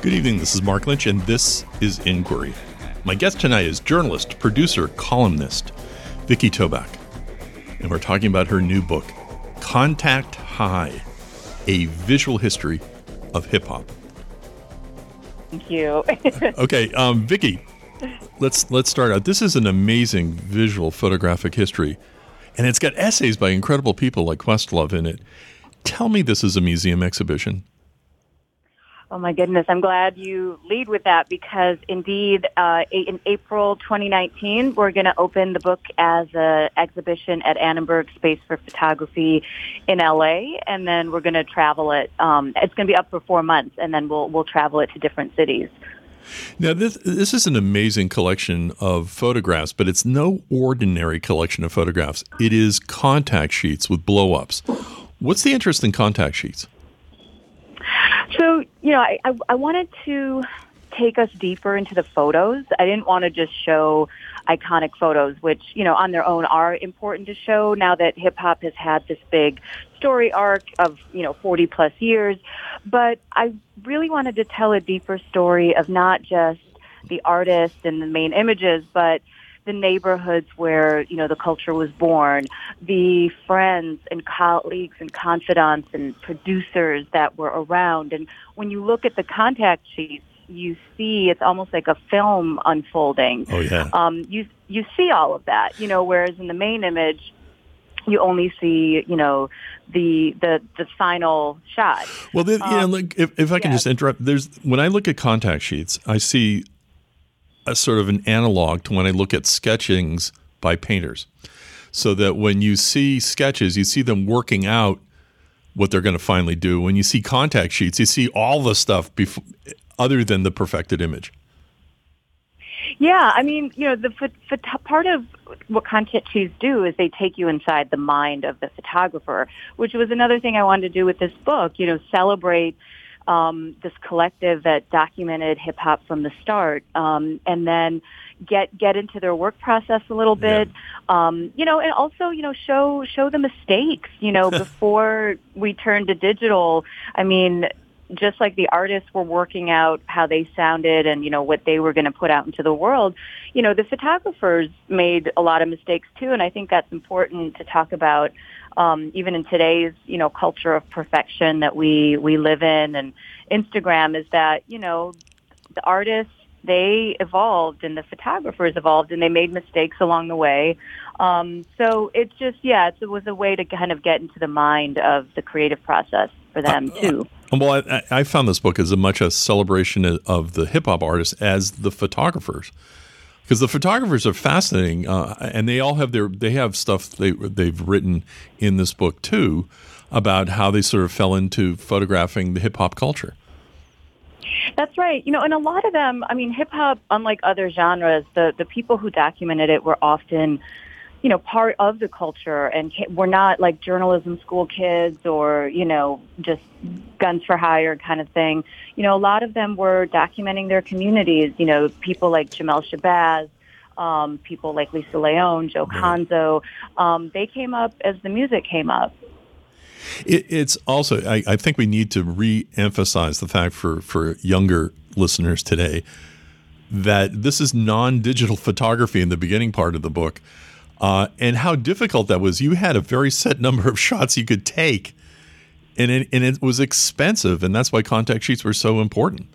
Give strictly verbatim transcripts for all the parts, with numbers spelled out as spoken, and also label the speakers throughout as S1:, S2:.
S1: Good evening, this is Mark Lynch, and this is Inquiry. My guest tonight is journalist, producer, columnist, Vicki Tobak. And we're talking about her new book, Contact High, A Visual History of Hip-Hop.
S2: Thank you.
S1: Okay, um, Vicki, let's let's start out. This is an amazing visual photographic history, and it's got essays by incredible people like Questlove in it. Tell me this is a museum exhibition.
S2: Oh, my goodness. I'm glad you lead with that because, indeed, uh, in April twenty nineteen, we're going to open the book as an exhibition at Annenberg Space for Photography in L A, and then we're going to travel it. Um, it's going to be up for four months, and then we'll we'll travel it to different cities.
S1: Now, this this is an amazing collection of photographs, but it's no ordinary collection of photographs. It is contact sheets with blow-ups. What's the interest in contact sheets?
S2: So, you know, I, I, I wanted to take us deeper into the photos. I didn't want to just show iconic photos, which, you know, on their own are important to show now that hip-hop has had this big story arc of, you know, forty plus years. But I really wanted to tell a deeper story of not just the artist and the main images, but the neighborhoods where, you know, the culture was born, the friends and colleagues and confidants and producers that were around. And when you look at the contact sheets, you see it's almost like a film unfolding.
S1: Oh, yeah.
S2: Um, you you see all of that, you know, whereas in the main image, you only see, you know, the the the final shot.
S1: Well, the,
S2: um,
S1: you know, like if, if I can
S2: yeah.
S1: just interrupt, there's when I look at contact sheets, I see a sort of an analog to when I look at sketchings by painters. So that when you see sketches, you see them working out what they're going to finally do. When you see contact sheets, you see all the stuff before, other than the perfected image.
S2: Yeah, I mean, you know, the ph- part of what contact sheets do is they take you inside the mind of the photographer, which was another thing I wanted to do with this book, you know, celebrate Um, this collective that documented hip hop from the start, um, and then get get into their work process a little bit, yeah. um, you know, and also you know show show the mistakes, you know, before we turned to digital. I mean, just like the artists were working out how they sounded and you know what they were going to put out into the world, you know, the photographers made a lot of mistakes too, and I think that's important to talk about. Um, even in today's, you know, culture of perfection that we, we live in and Instagram is that, you know, the artists, they evolved and the photographers evolved and they made mistakes along the way. Um, so it's just, yeah, it was a way to kind of get into the mind of the creative process for them
S1: uh,
S2: too.
S1: Well, I, I found this book as a much a celebration of the hip hop artists as the photographers. Because the photographers are fascinating, uh, and they all have their they have stuff they they've written in this book too about how they sort of fell into photographing the hip hop culture.
S2: That's right. You know, and a lot of them, I mean, hip hop, unlike other genres, the the people who documented it were often, you know, part of the culture, and were not like journalism school kids or you know just guns for hire kind of thing. You know, a lot of them were documenting their communities. You know, people like Jamel Shabazz, um, people like Lisa Leone, Joe Conzo. Um, they came up as the music came up.
S1: It, it's also, I, I think we need to re-emphasize the fact for, for younger listeners today that this is non-digital photography in the beginning part of the book, uh, and how difficult that was. You had a very set number of shots you could take. And it, and it was expensive, and that's why contact sheets were so important.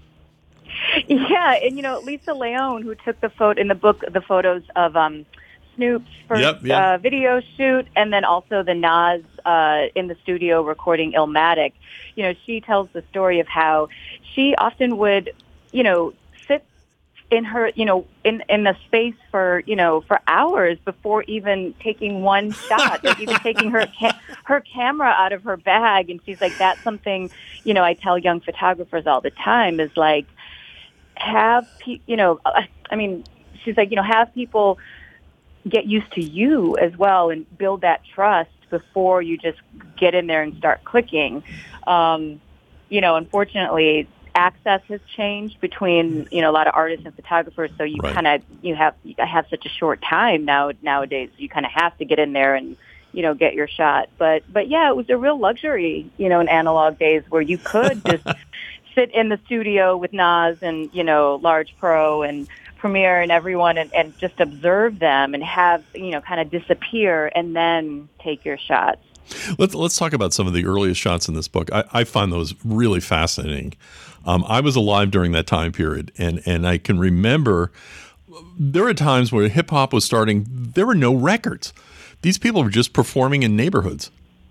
S2: Yeah, and you know, Lisa Leone, who took the photo in the book, the photos of um, Snoop's first
S1: yep, yep.
S2: Uh, video shoot, and then also the Nas uh, in the studio recording Illmatic. You know, she tells the story of how she often would, you know, sit in her, you know, in, in the space for, you know, for hours before even taking one shot or even taking her ca- her camera out of her bag. And she's like, that's something, you know, I tell young photographers all the time is like, have, pe- you know, I mean, she's like, you know, have people get used to you as well and build that trust before you just get in there and start clicking. Um, you know, unfortunately, access has changed between, you know, a lot of artists and photographers. So you
S1: right.
S2: kind of, you have, you have such a short time now nowadays. You kind of have to get in there and, you know, get your shot. But, but yeah, it was a real luxury, you know, in analog days where you could just sit in the studio with Nas and, you know, Large Pro and Premiere and everyone and, and just observe them and have, you know, kind of disappear and then take your shots.
S1: Let's let's talk about some of the earliest shots in this book. I, I find those really fascinating. Um, I was alive during that time period, and, and I can remember there were times where hip hop was starting. There were no records. These people were just performing in neighborhoods.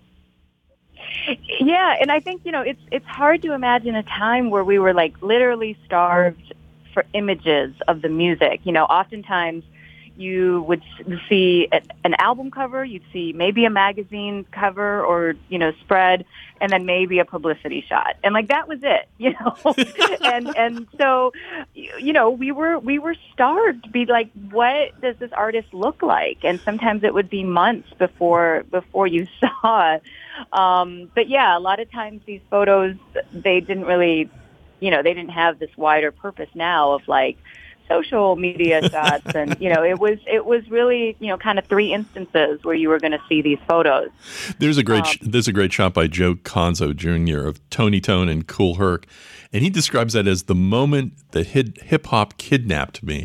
S2: Yeah, and I think, you know, it's it's hard to imagine a time where we were like literally starved for images of the music. You know, oftentimes you would see an album cover, you'd see maybe a magazine cover or, you know, spread, and then maybe a publicity shot. And like that was it, you know. and and so, you know, we were we were starved to be like, what does this artist look like? And sometimes it would be months before before you saw it. Um, but yeah, a lot of times these photos, they didn't really, you know, they didn't have this wider purpose now of like social media shots. And, you know, it was, it was really, you know, kind of three instances where you were going to see these photos.
S1: There's a great,
S2: Um,
S1: there's a great shot by Joe Conzo Junior of Tony Tone and Kool Herc. And he describes that as the moment that hip hop kidnapped me.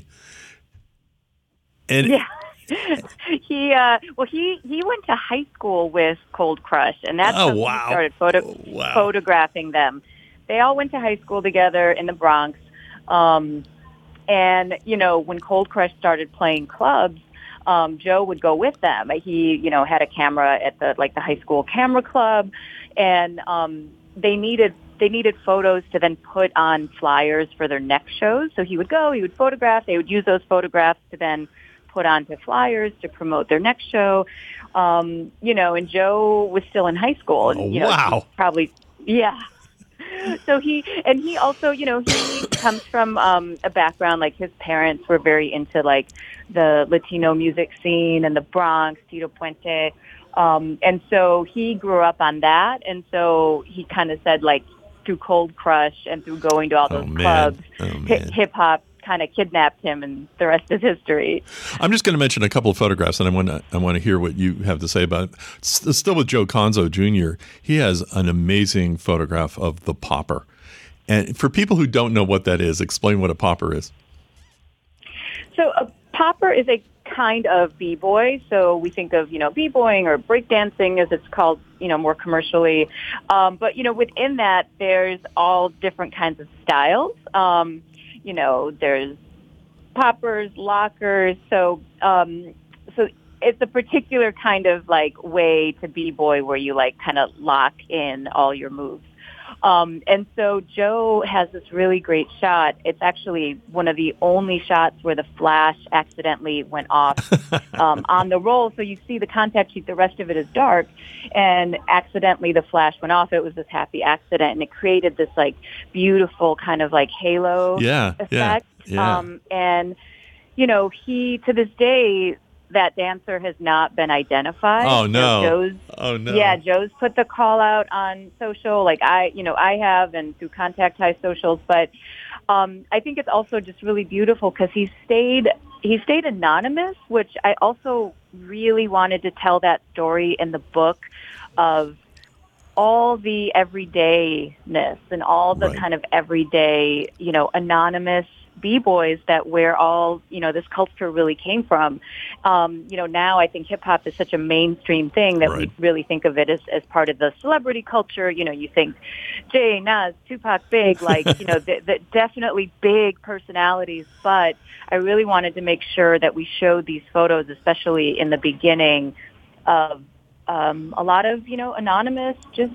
S1: And
S2: yeah. he uh well he he went to high school with Cold Crush, and that's
S1: Oh,
S2: how
S1: wow.
S2: he started photo
S1: Oh, wow.
S2: photographing them. They all went to high school together in the Bronx. Um and you know, when Cold Crush started playing clubs, um Joe would go with them. He, you know, had a camera at the like the high school camera club, and um they needed they needed photos to then put on flyers for their next shows. So he would go, he would photograph, they would use those photographs to then put onto flyers to promote their next show. Um, you know, and Joe was still in high school. And,
S1: Oh,
S2: you know,
S1: wow.
S2: he probably, yeah. So he, and he also, you know, he comes from um, a background, like his parents were very into like the Latino music scene and the Bronx, Tito Puente. Um, and so he grew up on that. And so he kind of said like through Cold Crush and through going to all
S1: Oh,
S2: those
S1: man.
S2: clubs,
S1: Oh,
S2: hi-
S1: man.
S2: hip hop kind of kidnapped him, and the rest is history.
S1: I'm just going to mention a couple of photographs, and I want to I want to hear what you have to say about it. S- Still with Joe Conzo Junior, he has an amazing photograph of the popper. And for people who don't know what that is, explain what a popper is.
S2: So a popper is a kind of b-boy. So we think of, you know, b-boying or breakdancing as it's called, you know, more commercially. Um, but, you know, within that, there's all different kinds of styles. Um, you know, there's poppers, lockers. So, um, so it's a particular kind of like way to b-boy where you like kind of lock in all your moves. Um, and so Joe has this really great shot. It's actually one of the only shots where the flash accidentally went off um, on the roll. So you see the contact sheet, the rest of it is dark, and accidentally the flash went off. It was this happy accident, and it created this like beautiful kind of like halo
S1: Yeah,
S2: effect.
S1: yeah, yeah.
S2: Um, and, you know, he, to this day, that dancer has not been identified.
S1: Oh, no.
S2: So Joe's,
S1: Oh, no.
S2: Yeah, Joe's put the call out on social, like I, you know, I have, and through Contact High socials. But um, I think it's also just really beautiful because he stayed, he stayed anonymous, which I also really wanted to tell that story in the book of all the everydayness and all the
S1: Right.
S2: kind of everyday, you know, anonymous b-boys that where all, you know, this culture really came from. Um, you know, now I think hip hop is such a mainstream thing that
S1: Right.
S2: we really think of it as, as part of the celebrity culture. You know, you think Jay, Nas, Tupac, Big, like, you know, the, the definitely big personalities. But I really wanted to make sure that we showed these photos, especially in the beginning, of um, a lot of, you know, anonymous, just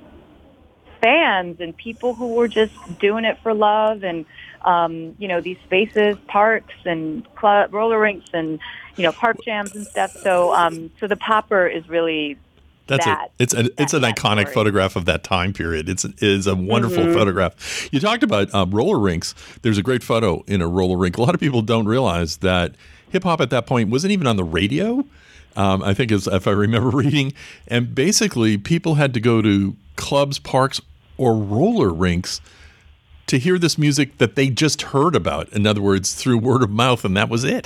S2: fans and people who were just doing it for love, and um, you know, these spaces, parks and club, roller rinks, and you know, park jams and stuff. So, um, so the popper is really
S1: That's
S2: that.
S1: it. It's a, it's an
S2: that
S1: iconic
S2: story.
S1: photograph of that time period. It's it is a wonderful
S2: Mhm.
S1: photograph. You talked about um, roller rinks. There's a great photo in a roller rink. A lot of people don't realize that hip hop at that point wasn't even on the radio. Um, I think, as if I remember reading, and basically people had to go to clubs, parks, or roller rinks to hear this music that they just heard about. In other words, through word of mouth, and that was it.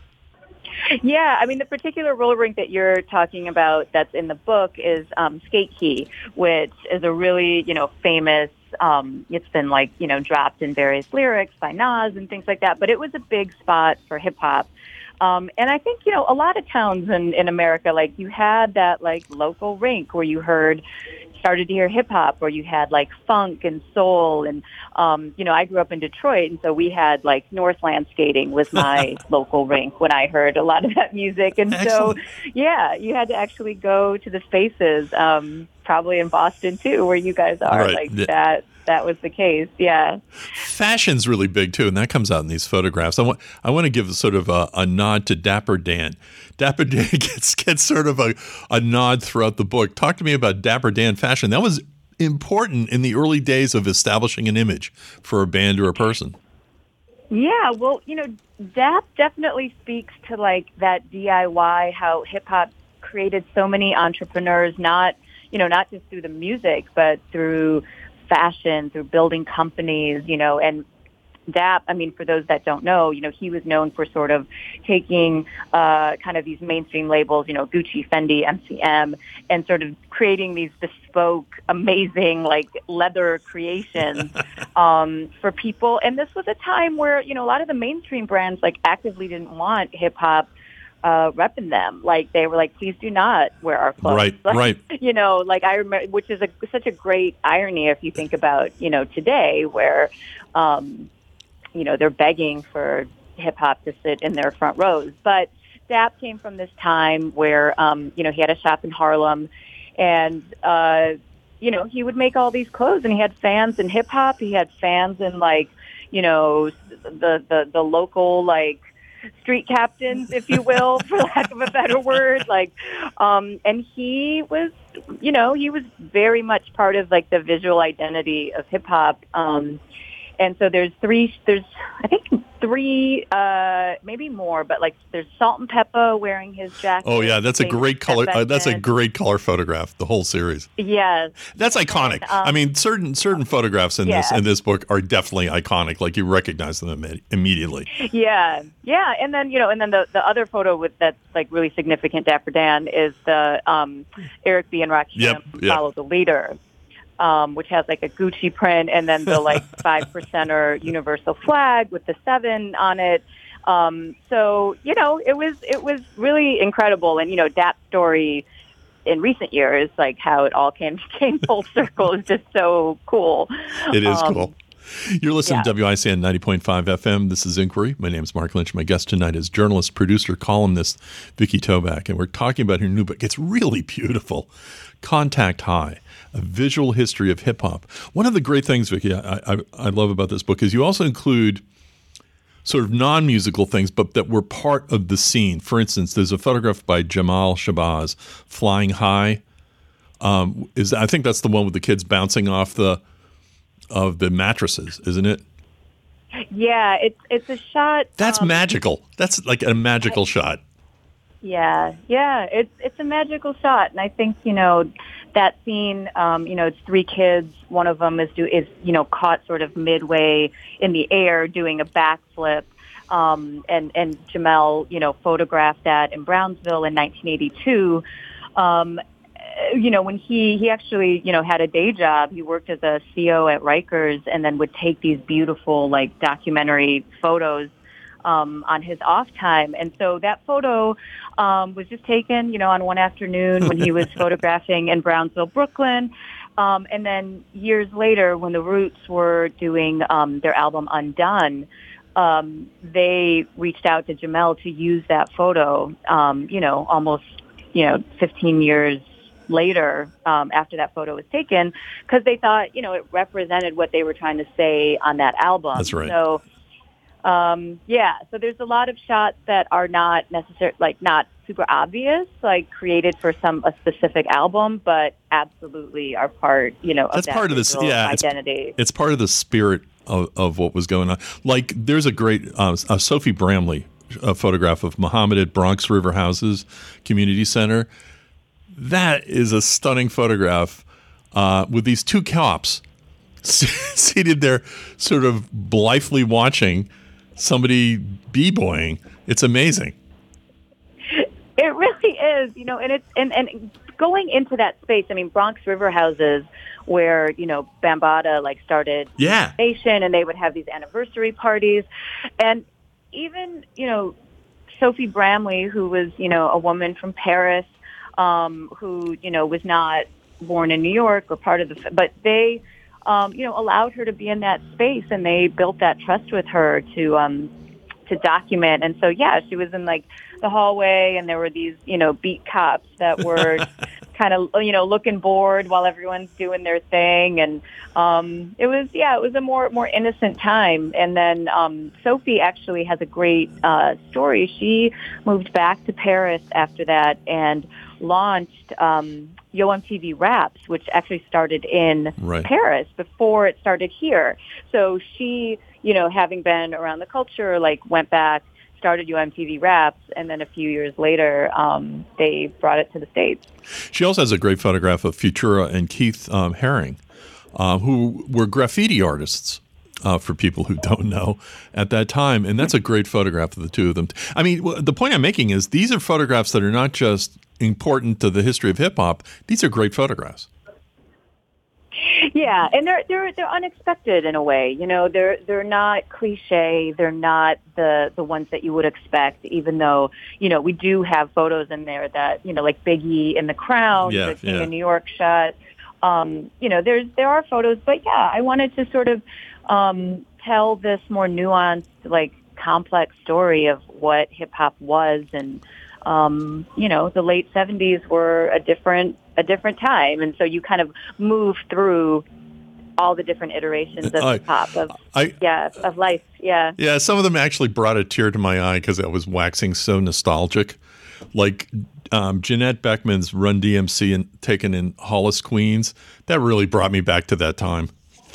S2: Yeah, I mean, the particular roller rink that you're talking about that's in the book is um, Skate Key, which is a really, you know, famous um, it's been like, you know, dropped in various lyrics by Nas and things like that. But it was a big spot for hip hop. Um, and I think, you know, a lot of towns in, in America, like you had that like local rink where you heard, started to hear hip hop, or you had like funk and soul. And, um, you know, I grew up in Detroit, and so we had like Northland skating was my local rink when I heard a lot of that music. And
S1: Excellent.
S2: so, yeah, you had to actually go to the spaces, um, probably in Boston too, where you guys are.
S1: Right.
S2: Like
S1: Yeah.
S2: that. That was the case, yeah.
S1: Fashion's really big too, and that comes out in these photographs. I want I want to give sort of a, a nod to Dapper Dan. Dapper Dan gets gets sort of a, a nod throughout the book. Talk to me about Dapper Dan fashion. That was important in the early days of establishing an image for a band or a person.
S2: Yeah, well, you know, Dap definitely speaks to like that D I Y, how hip hop created so many entrepreneurs, not, you know, not just through the music, but through fashion, through building companies, you know, and Dap, I mean, for those that don't know, you know, he was known for sort of taking uh, kind of these mainstream labels, you know, Gucci, Fendi, M C M, and sort of creating these bespoke, amazing, like leather creations um, for people. And this was a time where, you know, a lot of the mainstream brands like actively didn't want hip hop uh, repping them. Like they were like, please do not wear our clothes.
S1: Right,
S2: like,
S1: right.
S2: You know, like I remember, which is a, such a great irony if you think about, you know, today where, um, you know, they're begging for hip hop to sit in their front rows. But Dap came from this time where, um, you know, he had a shop in Harlem, and, uh, you know, he would make all these clothes, and he had fans in hip hop. He had fans in like, you know, the, the, the local, like, street captains, if you will, for lack of a better word. Like, um, and he was, you know, he was very much part of like the visual identity of hip hop. Um, and so there's three, there's, I think three, uh, maybe more, but like there's Salt and Pepper wearing his jacket.
S1: Oh yeah, that's a great color. Uh, that's a
S2: Convention.
S1: great color photograph. The whole series.
S2: Yes.
S1: That's iconic.
S2: And, um,
S1: I mean, certain certain photographs in this
S2: yeah.
S1: in this book are definitely iconic. Like you recognize them imme- immediately.
S2: Yeah, yeah, and then you know, and then the, the other photo with that's like really significant, Dapper Dan, is the um, Eric B and Rakim
S1: Yep, yep.
S2: Follow the Leader, um, which has like a Gucci print, and then the like five percenter universal flag with the seven on it. Um, so you know, it was it was really incredible, and you know, Dap's story in recent years, like how it all came came full circle, is just so cool.
S1: It is
S2: Um,
S1: cool. You're listening
S2: yeah.
S1: to W I C N ninety point five F M. This is Inquiry. My name is Mark Lynch. My guest tonight is journalist, producer, columnist Vicki Toback, and we're talking about her new book. It's really beautiful. Contact High, A Visual History of Hip Hop. One of the great things, Vicki, I, I, I love about this book is you also include sort of non-musical things, but that were part of the scene. For instance, there's a photograph by Jamal Shabazz, Flying High. Um, is I think that's the one with the kids bouncing off the of the mattresses, isn't it?
S2: Yeah, it's it's a shot.
S1: That's
S2: um,
S1: magical. That's like a magical shot.
S2: Yeah, yeah, it's it's a magical shot, and I think you know that scene. Um, you know, it's three kids. One of them is do is you know caught sort of midway in the air doing a backflip, um, and and Jamel you know photographed that in Brownsville in nineteen eighty-two. Um, you know, when he, he actually, you know, had a day job, he worked as a C O at Rikers and then would take these beautiful, like, documentary photos um, on his off time. And so that photo um, was just taken, you know, on one afternoon when he was photographing in Brownsville, Brooklyn. Um, and then years later, when the Roots were doing um, their album Undone, um, they reached out to Jamel to use that photo, um, you know, almost, you know, fifteen years later, um, after that photo was taken, because they thought, you know, it represented what they were trying to say on that album.
S1: That's right.
S2: So, um, yeah, so there's a lot of shots that are not necessarily, like, not super obvious, like, created for some, a specific album, but absolutely are part, you know, of
S1: That's
S2: that
S1: part of this,
S2: visual
S1: yeah, it's-
S2: identity.
S1: It's part of the spirit of, of what was going on. Like, there's a great uh, uh, Sophie Bramley a photograph of Muhammad at Bronx River Houses Community Center. That is a stunning photograph uh, with these two cops seated there, sort of blithely watching somebody b-boying. It's amazing.
S2: It really is, you know, and it's and, and going into that space, I mean, Bronx River houses where, you know, Bambaataa, like, started
S1: Yeah.
S2: Nation, and they would have these anniversary parties. And even, you know, Sophie Bramley, who was, you know, a woman from Paris, um, who, you know, was not born in New York or part of the, but they, um, you know, allowed her to be in that space, and they built that trust with her to, um, to document. And so, yeah, she was in, like, the hallway, and there were these, you know, beat cops that were kind of, you know, looking bored while everyone's doing their thing. And um, it was, yeah, it was a more, more innocent time. And then um, Sophie actually has a great uh, story. She moved back to Paris after that and launched um, Yo M T V Raps, which actually started in
S1: right.
S2: Paris before it started here. So she, you know, having been around the culture, like, went back, started Yo M T V Raps, and then a few years later, um, they brought it to the States.
S1: She also has a great photograph of Futura and Keith um, Haring, uh, who were graffiti artists, uh, for people who don't know, at that time. And that's a great photograph of the two of them. I mean, the point I'm making is these are photographs that are not just important to the history of hip-hop. These are great photographs.
S2: Yeah, and they're they're they're unexpected in a way. You know, they're they're not cliche. They're not the the ones that you would expect. Even though, you know, we do have photos in there that, you know, like Biggie in The Crown,
S1: yeah,
S2: the King
S1: yeah.
S2: of New York shot. Um, you know, there's there are photos, but yeah, I wanted to sort of um, tell this more nuanced, like, complex story of what hip hop was. And um, you know, the late seventies were a different a different time, and so you kind of move through all the different iterations of
S1: I,
S2: hip hop of
S1: I,
S2: yeah of life. Yeah,
S1: yeah. Some of them actually brought a tear to my eye because I was waxing so nostalgic, like um, Jeanette Beckman's Run D M C and taken in Hollis, Queens. That really brought me back to that time.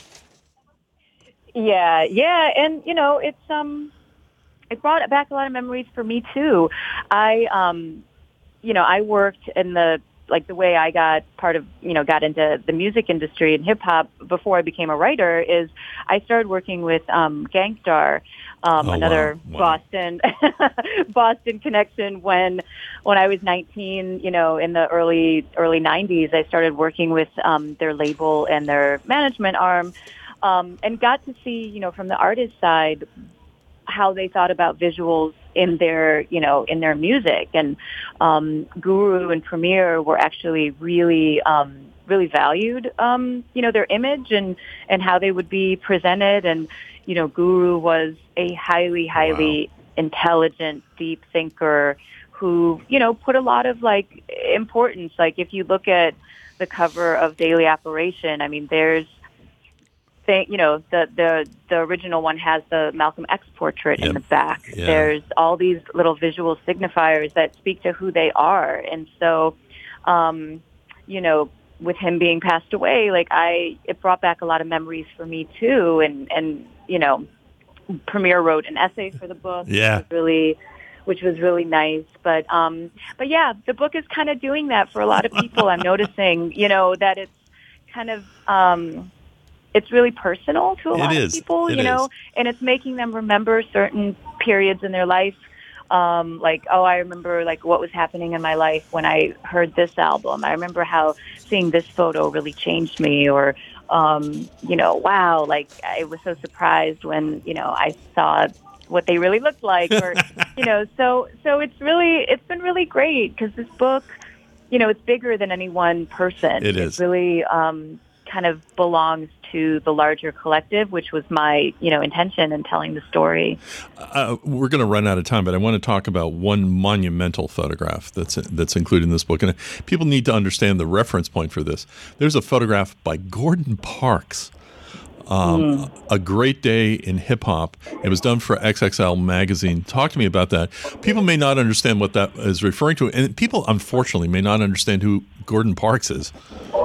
S2: Yeah, yeah, and you know, it's um, it brought back a lot of memories for me too. I um, you know, I worked in the like the way I got part of, you know, got into the music industry and hip hop before I became a writer is I started working with um, Gangstar, um,
S1: oh,
S2: another
S1: wow. Wow.
S2: Boston Boston connection. When when I was nineteen, you know, in the early early nineties, I started working with um, their label and their management arm, um, and got to see, you know, from the artist side, how they thought about visuals in their, you know, in their music. And um, Guru and Premier were actually really, um, really valued, um, you know, their image and, and how they would be presented. And, you know, Guru was a highly, highly wow. intelligent, deep thinker who, you know, put a lot of, like, importance. Like, if you look at the cover of Daily Operation, I mean, there's, Thing, you know, the, the the original one has the Malcolm X portrait yep. in the back.
S1: Yeah.
S2: There's all these little visual signifiers that speak to who they are. And so, um, you know, with him being passed away, like I, it brought back a lot of memories for me too. And, and you know, Premier wrote an essay for the book.
S1: Yeah.
S2: Which was really, which was really nice. But, um, but yeah, the book is kind of doing that for a lot of people. I'm noticing, you know, that it's kind of, um, it's really personal to a lot
S1: it
S2: of
S1: is.
S2: people,
S1: it
S2: you know,
S1: is.
S2: and it's making them remember certain periods in their life. Um, like, oh, I remember like what was happening in my life when I heard this album. I remember how seeing this photo really changed me, or, um, you know, wow, like I was so surprised when, you know, I saw what they really looked like, or, you know, so, so it's really, it's been really great because this book, you know, it's bigger than any one person.
S1: It is.
S2: It really, um, kind of belongs to the larger collective, which was my, you know, intention in telling the story.
S1: Uh, we're going to run out of time, but I want to talk about one monumental photograph that's that's included in this book, and people need to understand the reference point for this. There's a photograph by Gordon Parks, um, mm. A Great Day in Hip Hop. It was done for X X L magazine. Talk to me about that. People may not understand what that is referring to, and people, unfortunately, may not understand who Gordon Parks is.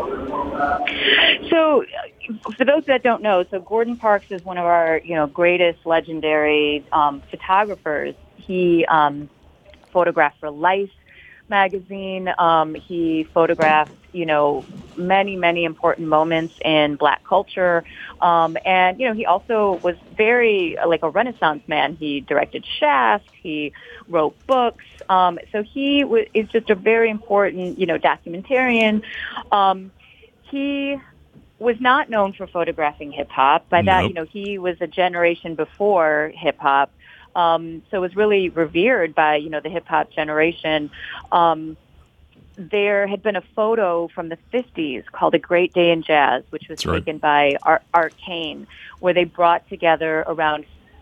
S2: So, for those that don't know, so Gordon Parks is one of our, you know, greatest legendary um, photographers. He um, photographed for Life magazine. Um, he photographed, you know, many, many important moments in Black culture. Um, and, you know, he also was very, like, a Renaissance man. He directed Shaft. He wrote books. Um, so he w- is just a very important, you know, documentarian. Um, he was not known for photographing hip-hop. By that,
S1: Nope.
S2: you know, he was a generation before hip-hop. Um, so was really revered by, you know, the hip-hop generation. Um, there had been a photo from the fifties called A Great Day in Jazz, which was
S1: That's right.
S2: taken by Art, Art Kane, where they brought together around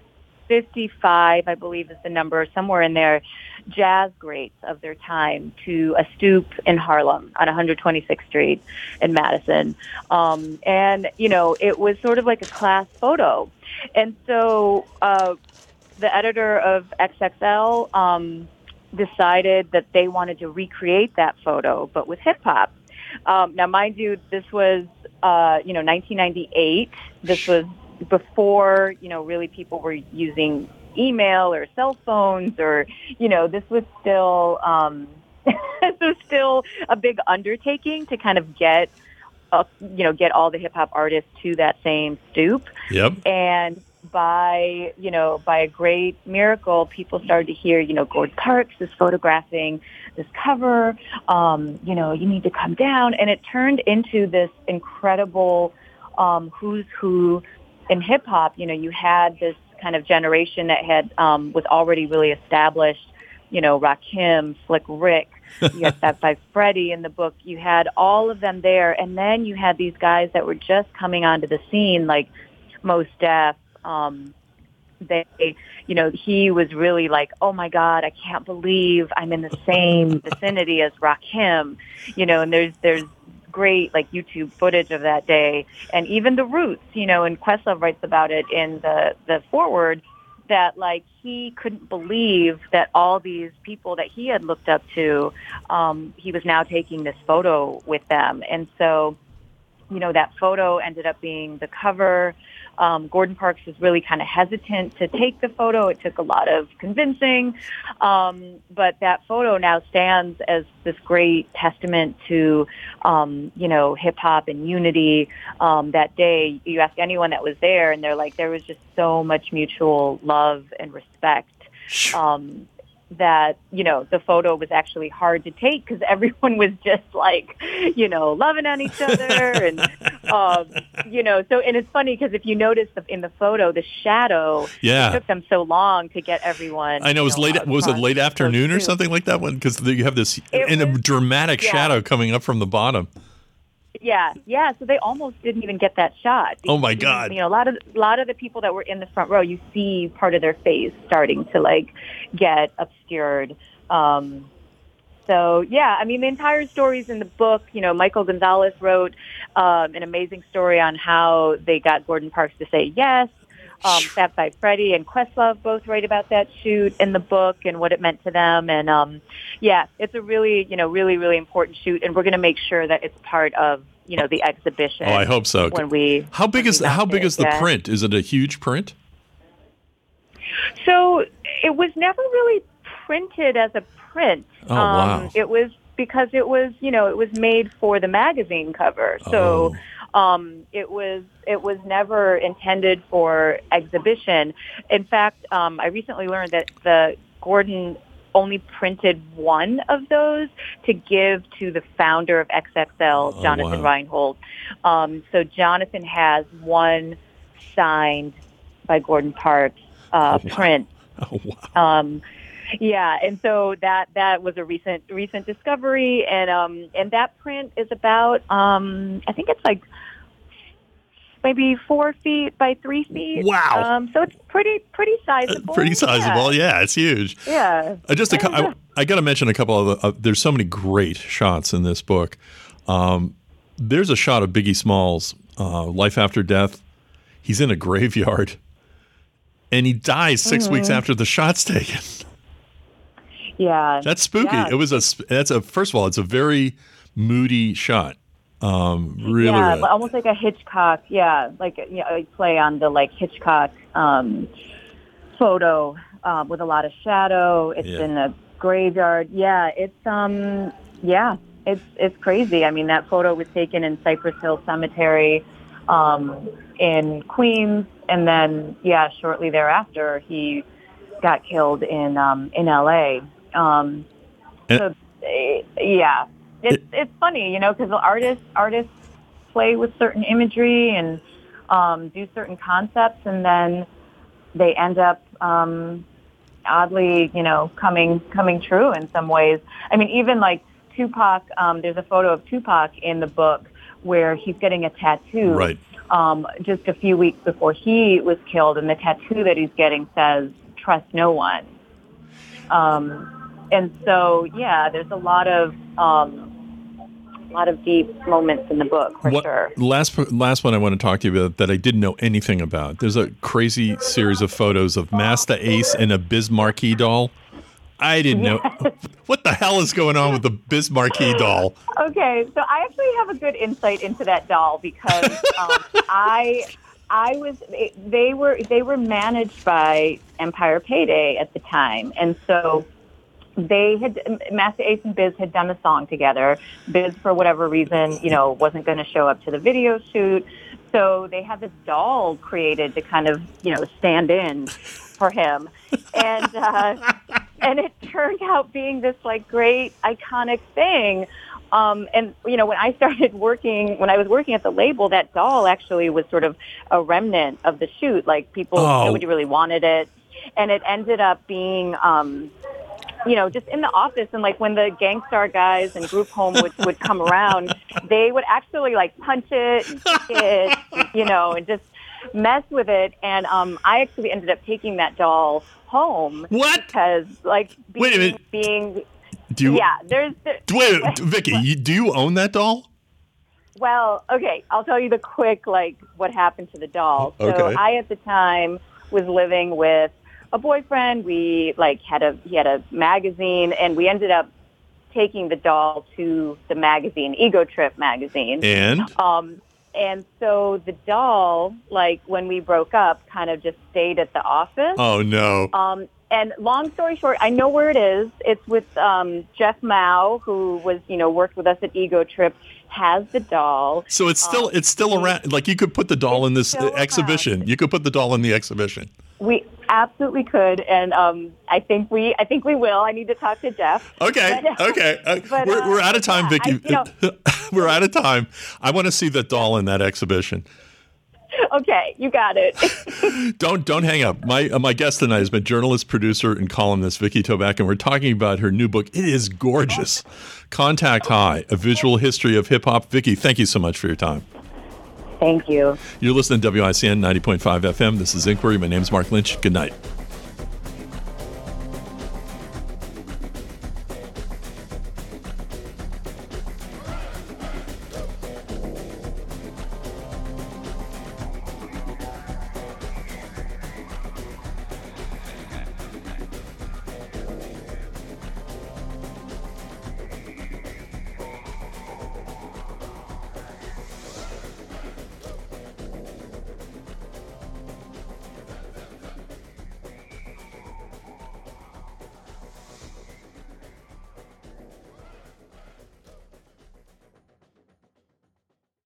S2: fifty-five, I believe is the number, somewhere in there, jazz greats of their time to a stoop in Harlem on one hundred twenty-sixth Street in Madison. Um, and, you know, it was sort of like a class photo. And so uh, the editor of X X L um, decided that they wanted to recreate that photo, but with hip-hop. Um, now, mind you, this was, uh, you know, nineteen ninety-eight. This was before, you know, really people were using email or cell phones or, you know, this was still, um, this was still a big undertaking to kind of get, uh, you know, get all the hip hop artists to that same stoop.
S1: Yep.
S2: And by, you know, by a great miracle, people started to hear, you know, Gordon Parks is photographing this cover, um, you know, you need to come down. And it turned into this incredible um, who's who in hip hop. You know, you had this kind of generation that had um, was already really established. You know, Rakim, Slick Rick, you had Fab Five Freddy in the book. You had all of them there, and then you had these guys that were just coming onto the scene, like Mos Def. Um, they, you know, he was really like, oh my God, I can't believe I'm in the same vicinity as Rakim. You know, and there's there's. great like YouTube footage of that day, and even the Roots, you know, and Questlove writes about it in the the foreword that like he couldn't believe that all these people that he had looked up to, um, he was now taking this photo with them, and so you know that photo ended up being the cover. Um, Gordon Parks was really kind of hesitant to take the photo. It took a lot of convincing. Um, but that photo now stands as this great testament to, um, you know, hip hop and unity. Um, that day, you ask anyone that was there, and they're like, there was just so much mutual love and respect. Um, that, you know, the photo was actually hard to take because everyone was just like, you know, loving on each other. And, um, you know, so, and it's funny because if you notice the, in the photo, the shadow,
S1: yeah.
S2: it took them so long to get everyone.
S1: I know, it was
S2: know,
S1: late, was it late afternoon or
S2: too.
S1: something like that one? Because you have this,
S2: It
S1: and
S2: was,
S1: a dramatic
S2: yeah.
S1: shadow coming up from the bottom.
S2: Yeah, yeah. So they almost didn't even get that shot.
S1: Oh my God!
S2: You know, a lot of a lot of the people that were in the front row, you see part of their face starting to like get obscured. Um, so yeah, I mean, the entire story's in the book. You know, Michael Gonzalez wrote um, an amazing story on how they got Gordon Parks to say yes. Um, Fab Five Freddy and Questlove both write about that shoot in the book and what it meant to them. And um, yeah, it's a really, you know, really, really important shoot, and we're going to make sure that it's part of, you know, the exhibition.
S1: Oh, I hope so.
S2: When we
S1: how big is how big
S2: it,
S1: is the
S2: yeah.
S1: print? Is it a huge print?
S2: So it was never really printed as a print.
S1: Oh
S2: um,
S1: wow!
S2: It was because it was, you know, it was made for the magazine cover. So.
S1: Oh.
S2: Um, it was it was never intended for exhibition. In fact, um, I recently learned that the Gordon only printed one of those to give to the founder of X X L,
S1: Oh,
S2: Jonathan
S1: wow.
S2: Reinhold. Um, so Jonathan has one signed by Gordon Parks uh,
S1: Oh, wow.
S2: print.
S1: Oh wow!
S2: Um, Yeah, and so that that was a recent recent discovery, and um and that print is about um I think it's like maybe four feet by three feet.
S1: Wow.
S2: Um, so it's pretty pretty sizable.
S1: Uh, pretty sizable.
S2: Yeah,
S1: Yeah, it's huge.
S2: yeah.
S1: Uh, just a, cou- I, I got to mention a couple of the, uh, there's so many great shots in this book. Um, there's a shot of Biggie Smalls, uh, Life After Death. He's in a graveyard, and he dies six
S2: Mm-hmm.
S1: weeks after the shot's taken.
S2: Yeah,
S1: That's spooky.
S2: Yeah.
S1: It was a. sp- That's a. First of all, it's a very moody shot. Um, really,
S2: yeah,
S1: really.
S2: almost like a Hitchcock. Yeah, like you know, a play on the like Hitchcock um, photo um, with a lot of shadow. It's
S1: Yeah.
S2: in a graveyard. Yeah, it's um, yeah, it's it's crazy. I mean, that photo was taken in Cypress Hill Cemetery um, in Queens, and then yeah, shortly thereafter, he got killed in um, in L A. Um, so uh, yeah, it's it, it's funny, you know, because artists artists play with certain imagery and um, do certain concepts, and then they end up um, oddly, you know, coming coming true in some ways. I mean, even like Tupac, um, there's a photo of Tupac in the book where he's getting a tattoo
S1: right.
S2: um, just a few weeks before he was killed, and the tattoo that he's getting says, "Trust no one." Um, and so, yeah, there's a lot of um, a lot of deep moments in the book, for
S1: what,
S2: sure.
S1: Last last one I want to talk to you about that I didn't know anything about. There's a crazy series of photos of Masta Ace and a Biz Markie doll. I didn't yes. know. What the hell is going on with the Biz Markie doll?
S2: Okay, so I actually have a good insight into that doll because um, I I was they were they were managed by Empire Payday at the time, and so they had Masta Ace and Biz had done a song together. Biz, for whatever reason, you know, wasn't going to show up to the video shoot, so they had this doll created to kind of, you know, stand in for him, and uh, and it turned out being this like great iconic thing. Um, and you know, when I started working, when I was working at the label, that doll actually was sort of a remnant of the shoot. Like people,
S1: oh.
S2: nobody really wanted it, and it ended up being. Um, you know, just in the office, and like when the Gangstar guys and Group Home would, would come around, they would actually like punch it and kick it, and, you know, and just mess with it. And um, I actually ended up taking that doll home.
S1: What?
S2: Because like being,
S1: wait a minute,
S2: being
S1: do you,
S2: yeah, there's there,
S1: wait, Vicky, you, do you own that doll?
S2: Well, okay, I'll tell you the quick like what happened to the doll. So
S1: okay.
S2: I at the time was living with a boyfriend. We like had a he had a magazine, and we ended up taking the doll to the magazine, Ego Trip magazine.
S1: And
S2: um and so the doll, like when we broke up, kind of just stayed at the office.
S1: Oh no.
S2: Um and long story short, I know where it is. It's with um Jeff Mao, who was, you know, worked with us at Ego Trip, has the doll.
S1: So it's still um, it's still around. Like you could put the doll in this exhibition. Around. You could put the doll in the exhibition.
S2: We absolutely could, and um, I think we, I think we will. I need to talk to Jeff.
S1: Okay, but, uh, okay. Uh, but, we're, uh, we're out of time, yeah, Vicky. I, you know, we're out of time. I want to see the doll in that exhibition.
S2: Okay, you got it.
S1: don't don't hang up. My uh, my guest tonight has been journalist, producer, and columnist Vicky Toback, and we're talking about her new book. It is gorgeous. Contact High: A Visual History of Hip Hop. Vicky, thank you so much for your time.
S2: Thank you.
S1: You're listening to W I C N ninety point five F M. This is Inquiry. My name is Mark Lynch. Good night.